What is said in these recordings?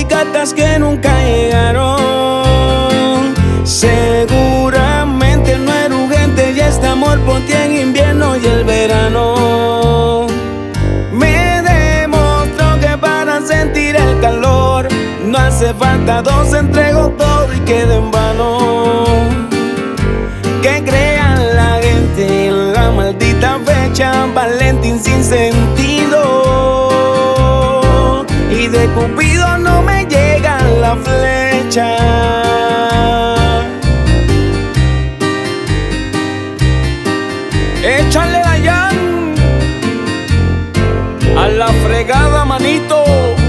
cartas que nunca llegaron. Seguramente no era urgente y este amor por ti en invierno y el verano. Me demostró que para sentir el calor no hace falta dos, entrego todo y queda en vano. Que crean la gente en la maldita fecha, Valentín sin sentido, y de Cupido no me llega la flecha. Échale la Jan a la fregada, manito.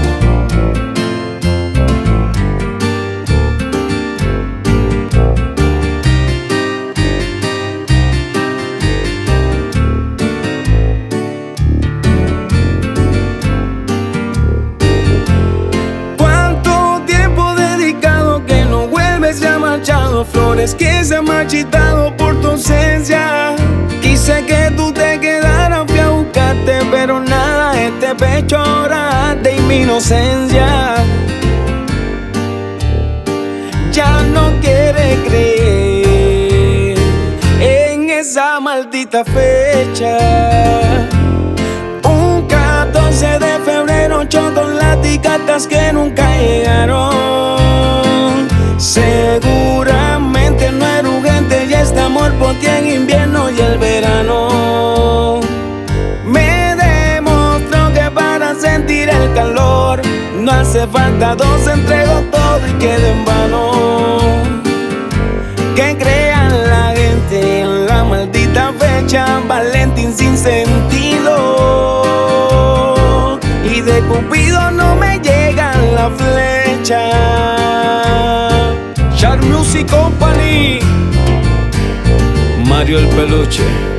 Flores que se han marchitado por tu ausencia. Quise que tú te quedaras, fui a buscarte, pero nada, este pecho ahora arde y mi inocencia ya no quiere creer en esa maldita fecha. Un 14 de febrero, chocolate y cartas que nunca llegaron. Seguramente no era urgente y este amor por ti en invierno y el verano. Me demostró que para sentir el calor no hace falta dos, entrego todo y queda en vano. Que crean la gente en la maldita fecha, Valentín sin sentido, y de Cupido no me llega la flecha. Char Music Company, Mario el Peluche.